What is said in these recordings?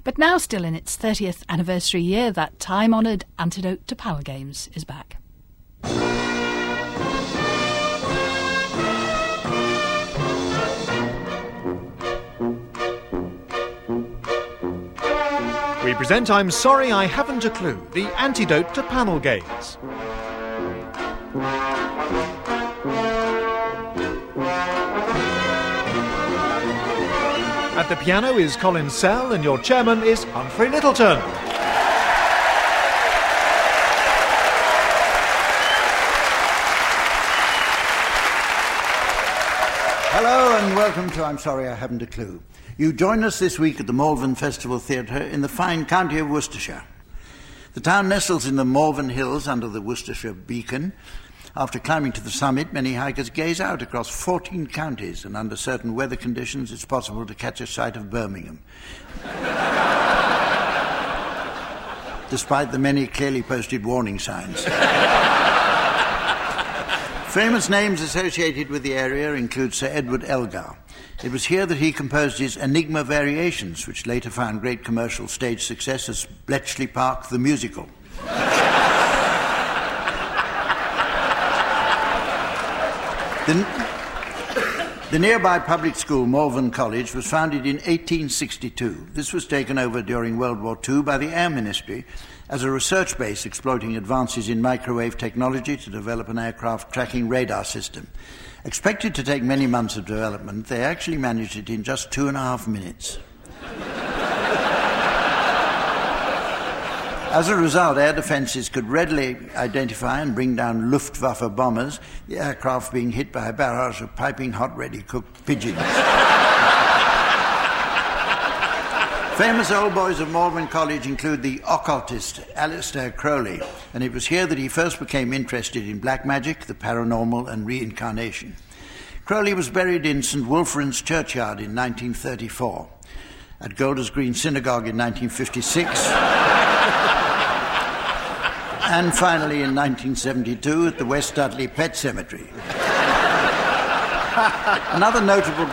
But now, still in its 30th anniversary year, that time-honoured antidote to power games is back. We present I'm Sorry I Haven't a Clue, the antidote to panel games. At the piano is Colin Sell and your chairman is Humphrey Littleton. Hello and welcome to I'm Sorry I Haven't a Clue. You join us this week at the Malvern Festival Theatre in the fine county of Worcestershire. The town nestles in the Malvern Hills under the Worcestershire Beacon. After climbing to the summit, many hikers gaze out across 14 counties, and under certain weather conditions it's possible to catch a sight of Birmingham. Despite the many clearly posted warning signs. Famous names associated with the area include Sir Edward Elgar. It was here that he composed his Enigma Variations, which later found great commercial stage success as Bletchley Park the Musical. The nearby public school, Malvern College, was founded in 1862. This was taken over during World War II by the Air Ministry as a research base exploiting advances in microwave technology to develop an aircraft tracking radar system. Expected to take many months of development, they actually managed it in just 2.5 minutes. As a result, air defences could readily identify and bring down Luftwaffe bombers, the aircraft being hit by a barrage of piping hot, ready-cooked pigeons. Famous old boys of Malvern College include the occultist Aleister Crowley, and it was here that he first became interested in black magic, the paranormal, and reincarnation. Crowley was buried in St Wulfran's Churchyard in 1934, at Golders Green Synagogue in 1956, and finally in 1972 at the West Dudley Pet Cemetery. Another notable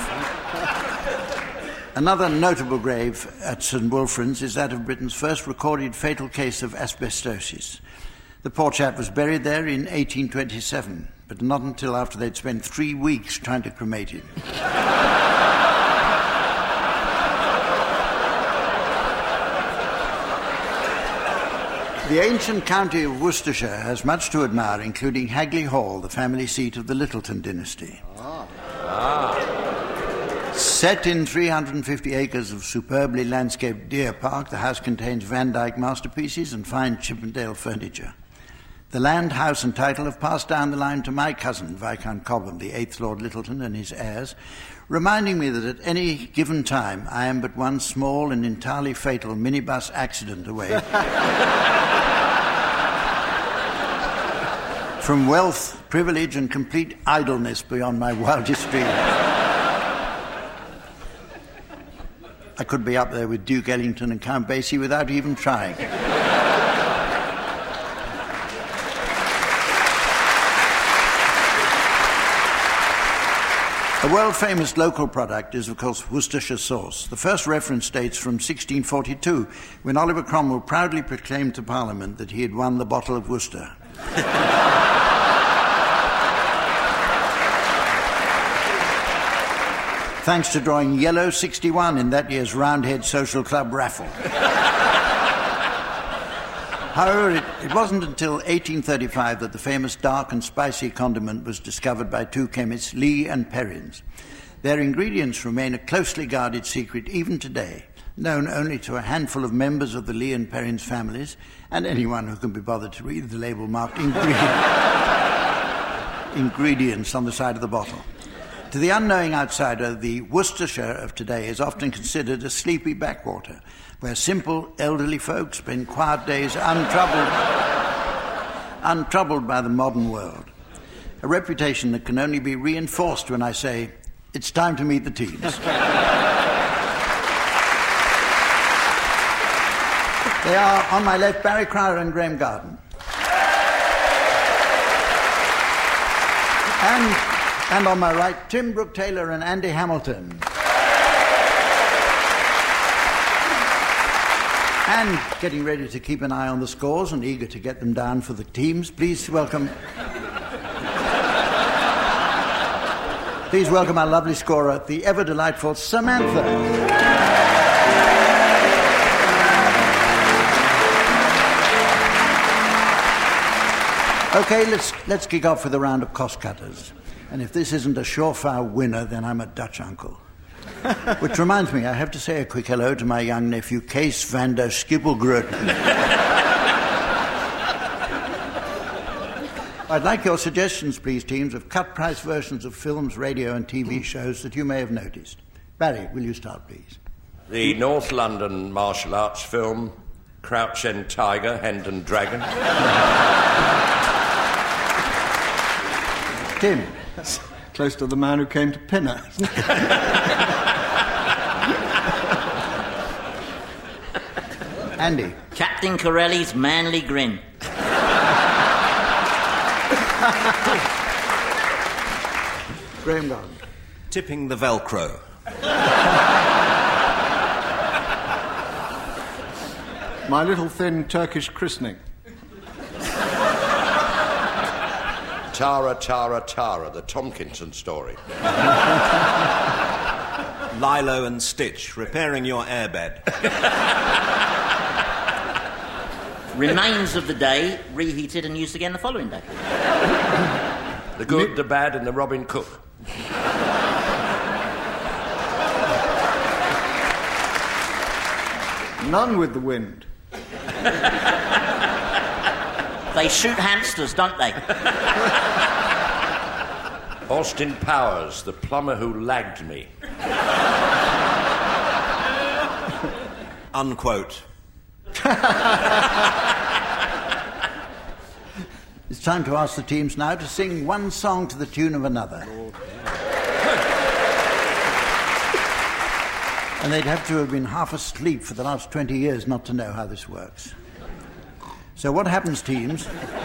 grave at St Wulfran's is that of Britain's first recorded fatal case of asbestosis. The poor chap was buried there in 1827, but not until after they'd spent 3 weeks trying to cremate him. The ancient county of Worcestershire has much to admire, including Hagley Hall, the family seat of the Littleton dynasty. Set in 350 acres of superbly landscaped deer park, the house contains Van Dyck masterpieces and fine Chippendale furniture. The land, house and title have passed down the line to my cousin, Viscount Cobham, the 8th Lord Littleton, and his heirs, reminding me that at any given time I am but one small and entirely fatal minibus accident away from wealth, privilege and complete idleness beyond my wildest dreams. I could be up there with Duke Ellington and Count Basie without even trying. A world-famous local product is, of course, Worcestershire sauce. The first reference dates from 1642, when Oliver Cromwell proudly proclaimed to Parliament that he had won the bottle of Worcester. Thanks to drawing yellow 61 in that year's Roundhead Social Club raffle. However, it wasn't until 1835 that the famous dark and spicy condiment was discovered by two chemists, Lee and Perrins. Their ingredients remain a closely guarded secret even today, known only to a handful of members of the Lee and Perrins families and anyone who can be bothered to read the label marked ingredients on the side of the bottle. To the unknowing outsider, the Worcestershire of today is often considered a sleepy backwater, where simple elderly folk spend quiet days untroubled by the modern world. A reputation that can only be reinforced when I say, it's time to meet the teams. They are, on my left, Barry Cryer and Graham Garden. And on my right, Tim Brooke Taylor and Andy Hamilton. And getting ready to keep an eye on the scores and eager to get them down for the teams, please welcome our lovely scorer, the ever-delightful Samantha. OK, let's kick off with a round of cost cutters. And if this isn't a surefire winner, then I'm a Dutch uncle. Which reminds me, I have to say a quick hello to my young nephew, Kees van der Skippelgroot. I'd like your suggestions, please, teams, of cut-price versions of films, radio and TV shows that you may have noticed. Barry, will you start, please? The North London martial arts film, Crouch End Tiger, Hendon Dragon. Tim? That's close to The Man Who Came to Pinner. Andy? Captain Corelli's Manly Grin. Graham Garland? Tipping the Velcro. My Little Thin Turkish Christening. Tara, Tara, Tara, the Tomkinson story. Lilo and Stitch, repairing your airbed. Remains of the day, reheated and used again the following day. The Good, the Bad and the Robin Cook. None with the Wind. They shoot hamsters, don't they? Austin Powers, the plumber who lagged me. Unquote. It's time to ask the teams now to sing one song to the tune of another. And they'd have to have been half asleep for the last 20 years not to know how this works. So what happens, teams,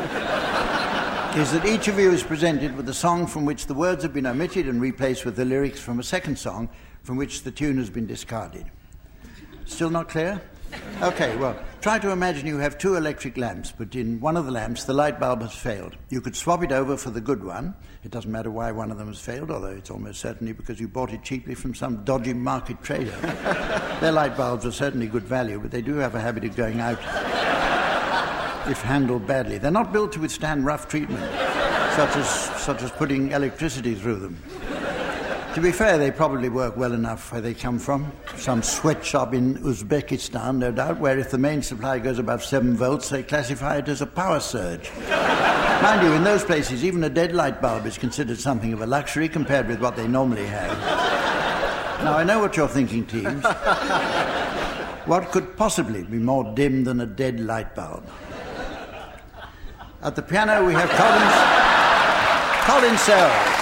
is that each of you is presented with a song from which the words have been omitted and replaced with the lyrics from a second song from which the tune has been discarded. Still not clear? OK, well, try to imagine you have two electric lamps, but in one of the lamps the light bulb has failed. You could swap it over for the good one. It doesn't matter why one of them has failed, although it's almost certainly because you bought it cheaply from some dodgy market trader. Their light bulbs are certainly good value, but they do have a habit of going out if handled badly. They're not built to withstand rough treatment, such as putting electricity through them. To be fair, they probably work well enough where they come from. Some sweatshop in Uzbekistan, no doubt, where if the main supply goes above 7 volts, they classify it as a power surge. Mind you, in those places, even a dead light bulb is considered something of a luxury compared with what they normally have. Now, I know what you're thinking, teams. What could possibly be more dim than a dead light bulb? At the piano, we have Colin Sells.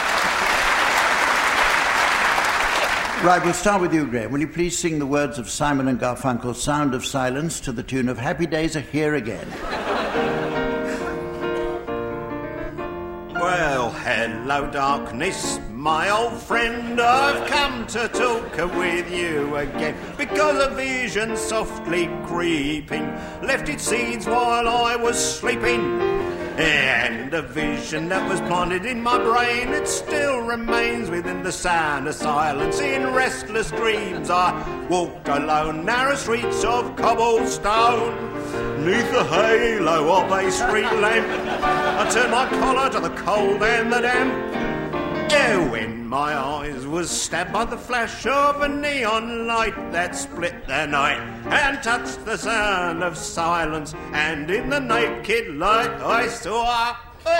Right, we'll start with you, Graham. Will you please sing the words of Simon and Garfunkel's Sound of Silence to the tune of Happy Days Are Here Again? Well, hello, darkness, my old friend. I've come to talk with you again because a vision softly creeping left its seeds while I was sleeping. And a vision that was planted in my brain, it still remains within the sound of silence. In restless dreams I walked alone, narrow streets of cobblestone. Neath the halo of a street lamp, I turned my collar to the cold and the damp. Yeah, when my eyes was stabbed by the flash of a neon light that split the night and touched the sound of silence, and in the naked light I saw...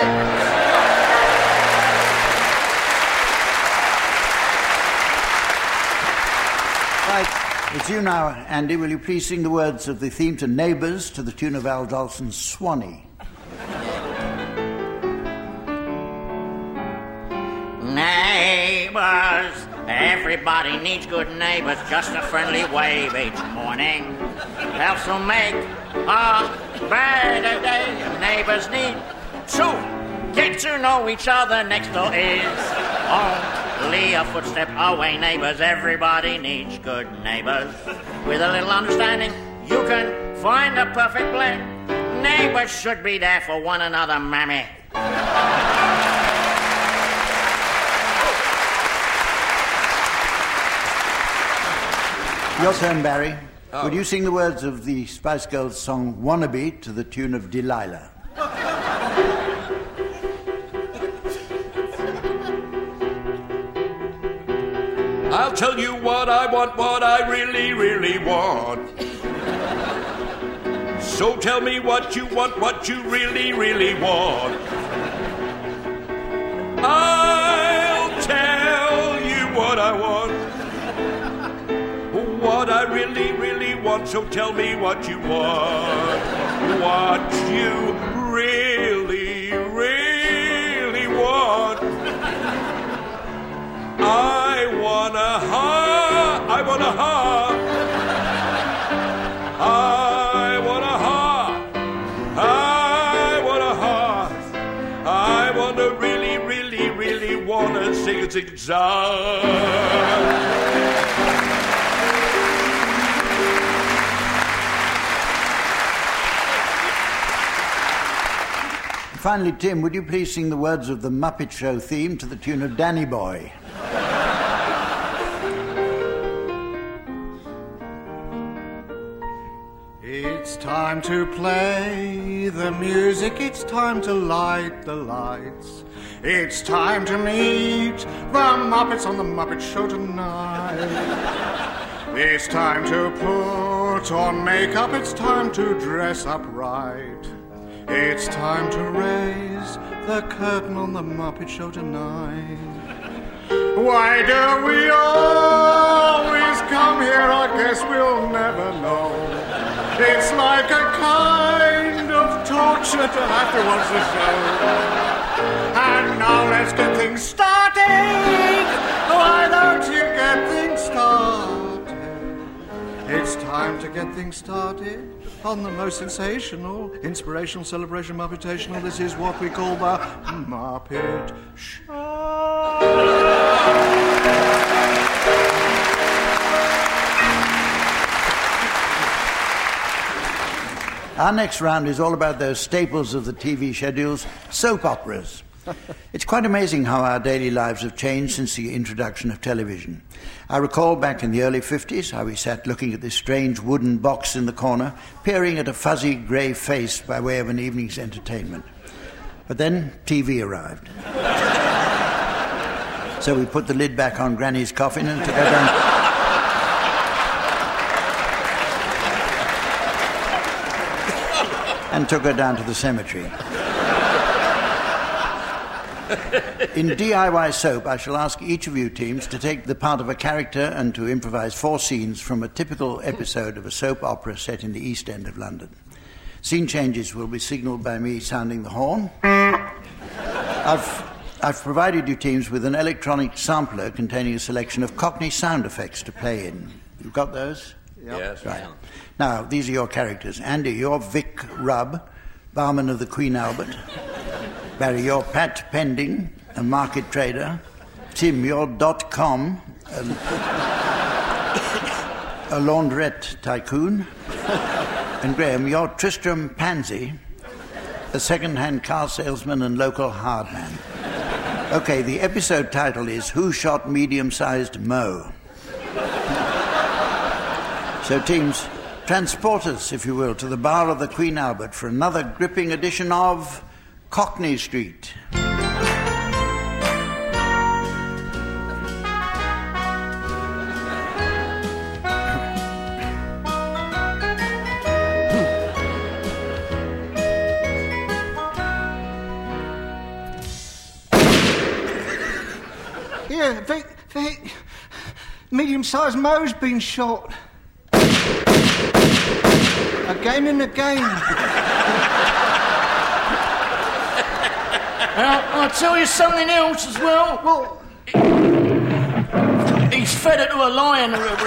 Right, it's you now, Andy. Will you please sing the words of the theme to Neighbours to the tune of Al Dalson's Swanee? Neighbours, everybody needs good neighbours. Just a friendly wave each morning helps to make a better day. Neighbours need to get to know each other. Next door is only a footstep away. Neighbours, everybody needs good neighbours. With a little understanding, you can find the perfect blend. Neighbors should be there for one another, mammy. Your turn, Barry. Would you sing the words of the Spice Girls song Wannabe to the tune of Delilah? I'll tell you what I want, what I really, really want. So tell me what you want, what you really, really want. I'll tell you what I want, what I really, really want. So tell me what you want, what you really, really want. I want a heart, I want a heart. I want a heart, I want a heart. I want to really, really, really want to sing a song. Finally, Tim, would you please sing the words of the Muppet Show theme to the tune of Danny Boy? It's time to play the music, it's time to light the lights. It's time to meet the Muppets on the Muppet Show tonight. It's time to put on makeup, it's time to dress up right. It's time to raise the curtain on the Muppet Show tonight. Why do we always come here? I guess we'll never know. It's like a kind of torture to have to watch the show. And now let's get things started. Why don't you get things started? It's time to get things started on the most sensational, inspirational, celebration, Muppetational. This is what we call the Muppet Show. Our next round is all about those staples of the TV schedules, soap operas. It's quite amazing how our daily lives have changed since the introduction of television. I recall back in the early 50s how we sat looking at this strange wooden box in the corner, peering at a fuzzy grey face by way of an evening's entertainment. But then TV arrived. So we put the lid back on Granny's coffin and took her down... and took her down to the cemetery. In DIY Soap, I shall ask each of you teams to take the part of a character and to improvise 4 scenes from a typical episode of a soap opera set in the East End of London. Scene changes will be signalled by me sounding the horn. I've provided you teams with an electronic sampler containing a selection of Cockney sound effects to play in. You've got those? Yep. Yes. Right. Now, these are your characters. Andy, you're Vic Rubb, barman of the Queen Albert. Barry, you're Pat Pending, a market trader. Tim, you're .com, a laundrette tycoon. And Graham, you're Tristram Pansy, a second-hand car salesman and local hard man. Okay, the episode title is Who Shot Medium-Sized Mo? So, teams, transport us, if you will, to the bar of the Queen Albert for another gripping edition of Cockney Street. Yeah, Vic, medium-sized Mo's been shot. Again and again. I'll tell you something else as well. Well, he's fed it to a lion, whoever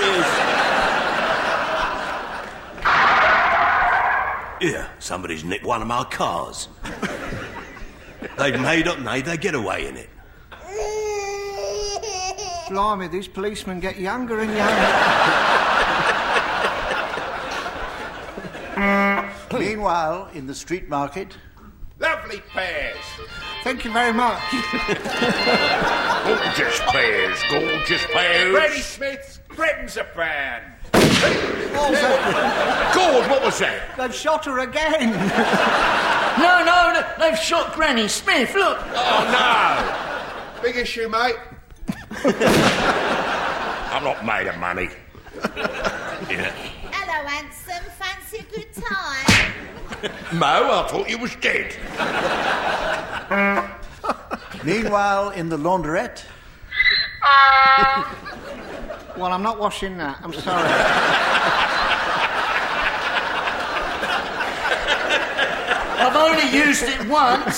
it is. Yeah, somebody's nicked one of my cars. They've made their getaway in it. blimey, these policemen get younger and younger. Meanwhile, in the street market... Lovely pears. Thank you very much. Gorgeous pears, gorgeous pears. Granny Smith's Britain's a brand. God, what was that? They've shot her again. No, they've shot Granny Smith, look. Oh, no. Big issue, mate. I'm not made of money. Yeah. Hello, handsome. Fancy a good time? Mo, I thought you was dead. Meanwhile, in the laundrette... Well, I'm not washing that. I'm sorry. I've only used it once.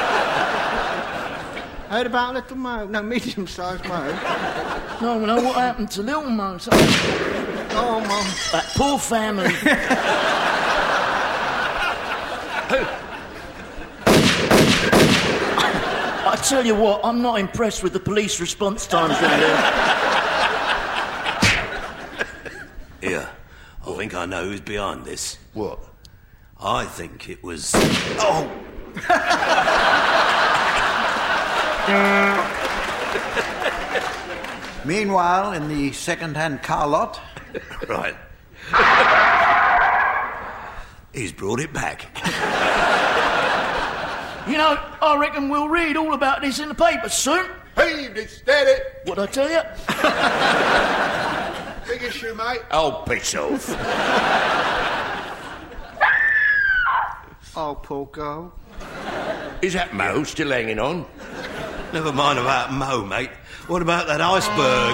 Heard about Little Mo? No, medium-sized Mo. No, what happened to Little Mo? Oh, Mum. That poor family. I tell you what, I'm not impressed with the police response times down there. Here, I think I know who's behind this. What? I think it was... Oh! Meanwhile, in the second-hand car lot... Right. He's brought it back. You know, I reckon we'll read all about this in the papers soon. Heaved it, steady. What'd I tell you? Big issue, mate. Oh, piss off. Oh, poor girl. Is that Mo still hanging on? Never mind about Mo, mate. What about that iceberg?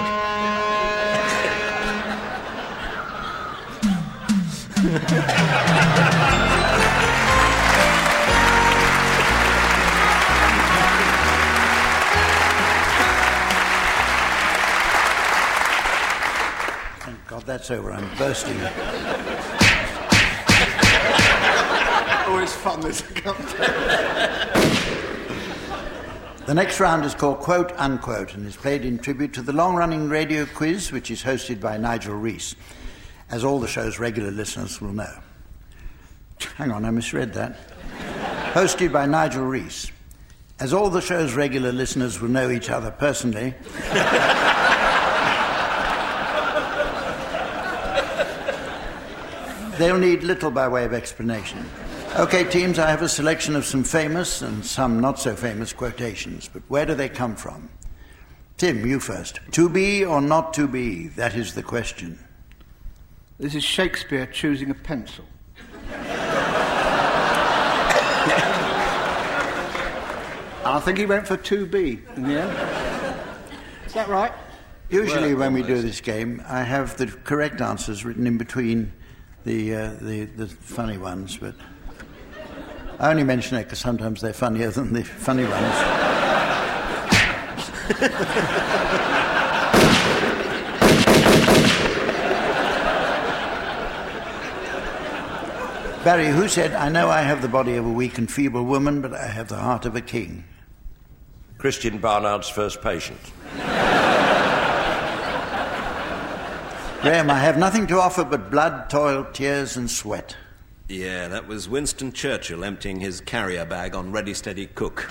Thank God that's over. I'm bursting. Always fun, this cocktail. The next round is called Quote Unquote and is played in tribute to the long-running radio quiz, which is hosted by Nigel Rees, as all the show's regular listeners will know. Hang on, I misread that. Hosted by Nigel Rees. As all the show's regular listeners will know each other personally... they'll need little by way of explanation. OK, teams, I have a selection of some famous and some not-so-famous quotations, but where do they come from? Tim, you first. To be or not to be, that is the question. This is Shakespeare choosing a pencil. I think he went for 2B in the end. Is that right? Usually when we do this game, I have the correct answers written in between the funny ones, but... I only mention it because sometimes they're funnier than the funny ones. Barry, who said, I know I have the body of a weak and feeble woman, but I have the heart of a king? Christian Barnard's first patient. Graham, I have nothing to offer but blood, toil, tears and sweat. Yeah, that was Winston Churchill emptying his carrier bag on Ready Steady Cook.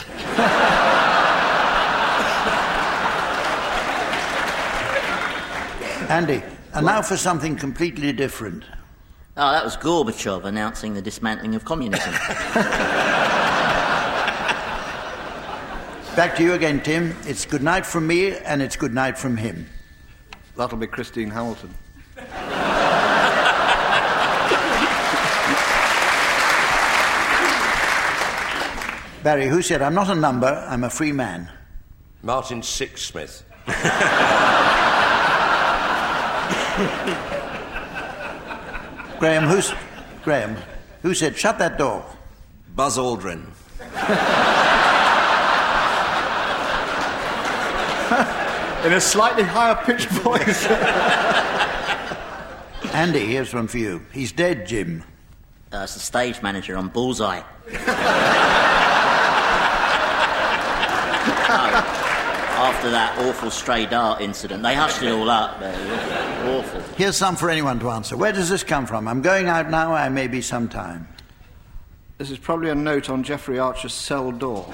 Andy, and now for something completely different. Oh, that was Gorbachev announcing the dismantling of communism. Back to you again, Tim. It's good night from me and it's good night from him. That'll be Christine Hamilton. Barry, who said, I'm not a number, I'm a free man? Martin Sixsmith. Graham, who said, shut that door? Buzz Aldrin. In a slightly higher pitched voice. Andy, here's one for you. He's dead, Jim. It's the stage manager on Bullseye. After that awful stray dart incident, they hushed it all up. Awful. Here's some for anyone to answer. Where does this come from? I'm going out now, I may be some time. This is probably a note on Jeffrey Archer's cell door.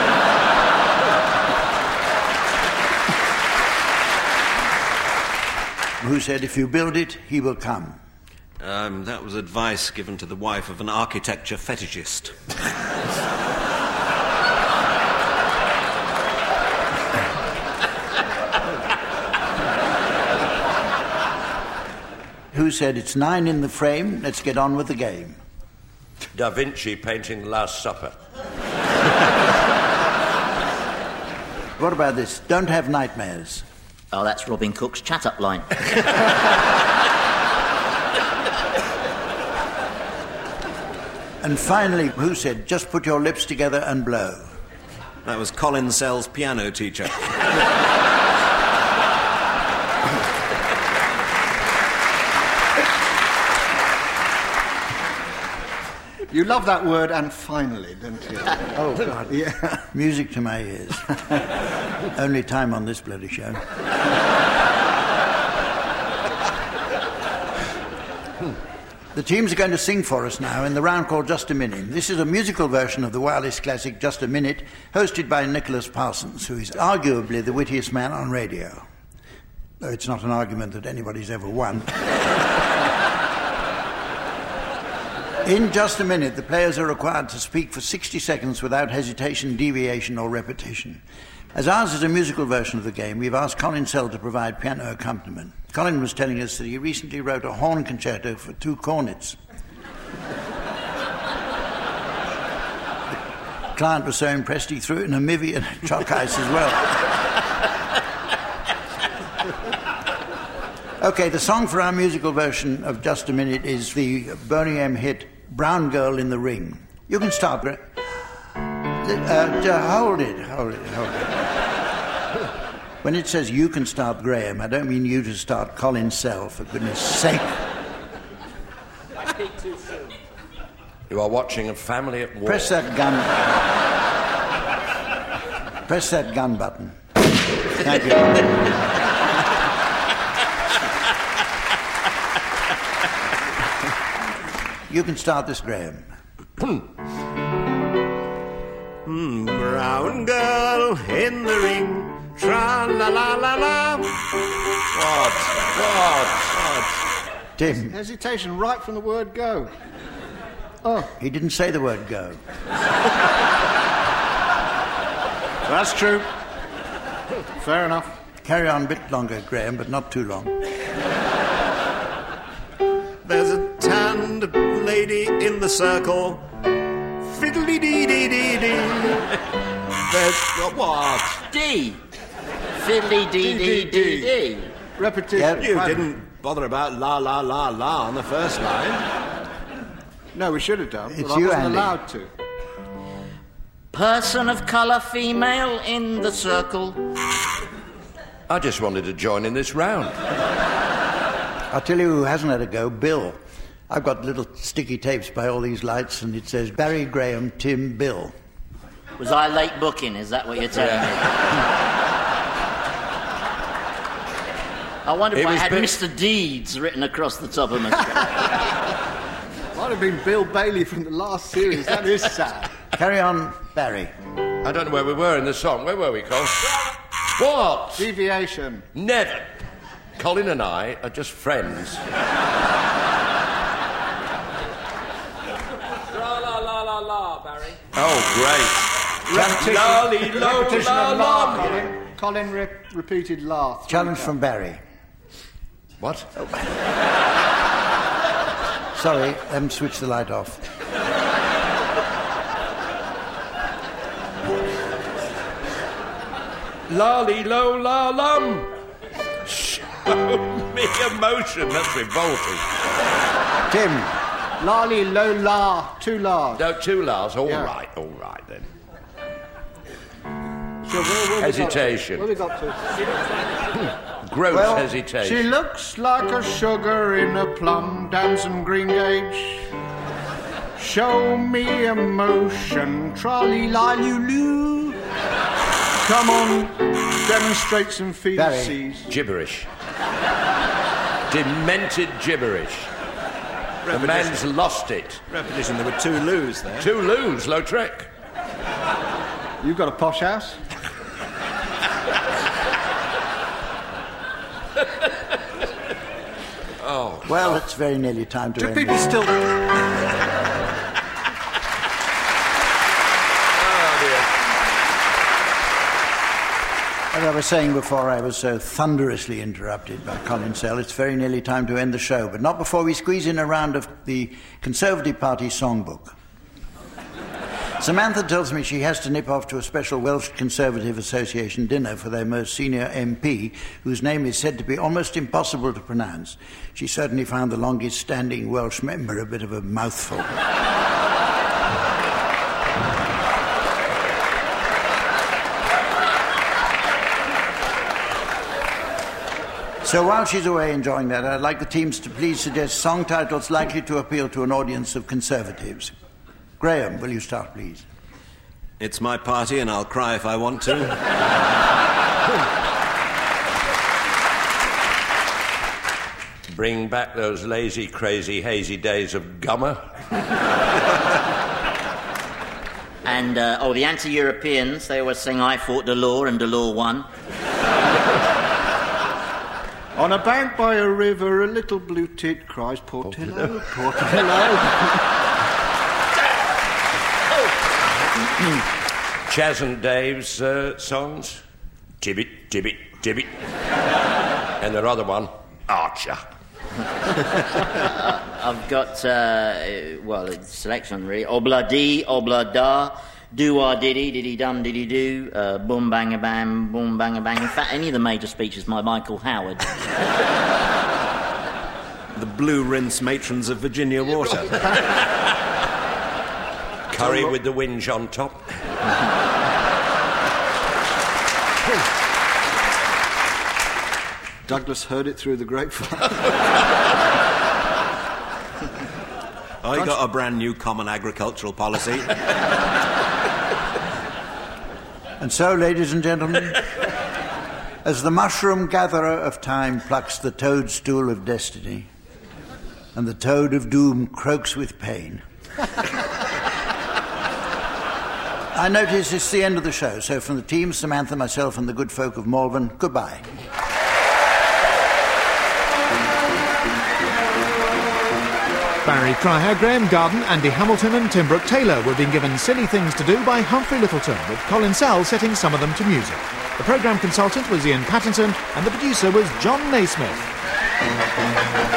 Who said, if you build it, he will come? That was advice given to the wife of an architecture fetishist. Who said, it's 9 in the frame, let's get on with the game? Da Vinci painting The Last Supper. What about this? Don't have nightmares. Oh, that's Robin Cook's chat-up line. And finally, who said, just put your lips together and blow? That was Colin Sell's piano teacher. You love that word, and finally, don't you? Oh, God. Yeah. Music to my ears. Only time on this bloody show. The teams are going to sing for us now in the round called Just a Minute. This is a musical version of the wireless classic Just a Minute, hosted by Nicholas Parsons, who is arguably the wittiest man on radio. Though it's not an argument that anybody's ever won. In Just a Minute, the players are required to speak for 60 seconds without hesitation, deviation or repetition. As ours is a musical version of the game, we've asked Colin Sell to provide piano accompaniment. Colin was telling us that he recently wrote a horn concerto for 2 cornets. The client was so impressed he threw it in a mivvy and a chalk ice as well. OK, the song for our musical version of Just a Minute is the Boney M hit Brown Girl in the Ring. You can start. Hold it. When it says you can start, Graham, I don't mean you to start Colin Sell, for goodness sake. I speak too soon. You are watching A Family at War. Press that gun button. Thank you. You can start this, Graham. Brown girl in the ring, tra-la-la-la-la. What? Tim. Hesitation right from the word go. Oh. He didn't say the word go. That's true. Fair enough. Carry on a bit longer, Graham, but not too long. There's a tanned lady in the circle. Fiddly-dee-dee-dee-dee. There's... What? D. Fiddly-dee-dee-dee-dee. Repetition. Yep. You didn't bother about la, la, la, la on the first line. No, we should have done, It's but you, I wasn't Andy. allowed to. Person of colour female in the circle. I just wanted to join in this round. I'll tell you who hasn't had a go, Bill. I've got little sticky tapes by all these lights, and it says Barry, Graham, Tim, Bill. Was I late booking? Is that what you're telling me? I wonder if I had Mr. Deeds written across the top of my screen. Might have been Bill Bailey from the last series. That is sad. Carry on, Barry. I don't know where we were in the song. Where were we, Col? What? Deviation. Never. Colin and I are just friends. La, Barry. Oh, great. Repetition of la, Colin repeated la. Challenge from Barry. What? Sorry, switch the light off. Lolly lo la lum. Show me emotion. That's revolting. Tim. Lolly lo la. 2 la's. No, 2 la's. All Yeah. right then. So where Hesitation. we got to? Gross hesitation. She looks like a sugar in a plum, dancing green gauge. Show me emotion, trolley-li-lu-lu. Come on, demonstrate some feces. Gibberish. Demented gibberish. The man's lost it. Repetition, there were 2 loos there. 2 loos, Lautrec. You've got a posh house? Oh. Well, it's very nearly time to Do end people this. still... As I was saying before, I was so thunderously interrupted by Colin Sell. It's very nearly time to end the show, but not before we squeeze in a round of the Conservative Party songbook. Samantha tells me she has to nip off to a special Welsh Conservative Association dinner for their most senior MP, whose name is said to be almost impossible to pronounce. She certainly found the longest-standing Welsh member a bit of a mouthful. So while she's away enjoying that, I'd like the teams to please suggest song titles likely to appeal to an audience of Conservatives. Graham, will you start, please? It's my party and I'll cry if I want to. Bring back those lazy, crazy, hazy days of Gummer. And, the anti-Europeans, they always sing I fought Delors and Delors won. On a bank by a river, a little blue tit cries, Portillo, Portillo. Chaz and Dave's songs. Gibbet, gibbet, gibbet. And their other one, Archer. I've got, it's selection really. Obla dee, obla da, do-ah-diddy, diddy-dum-diddy-do, boom-bang-a-bam, boom-bang-a-bang. In fact, any of the major speeches by Michael Howard. The blue rinse matrons of Virginia Water. Curry with the whinge on top. Douglas heard it through the grapevine. I got a brand new common agricultural policy. And so, ladies and gentlemen, as the mushroom gatherer of time plucks the toadstool of destiny, and the toad of doom croaks with pain, I notice it's the end of the show, so from the team, Samantha, myself and the good folk of Malvern, goodbye. Barry Cryer, Graham Garden, Andy Hamilton and Tim Brooke Taylor were being given silly things to do by Humphrey Littleton, with Colin Sell setting some of them to music. The programme consultant was Ian Pattinson and the producer was John Naismith.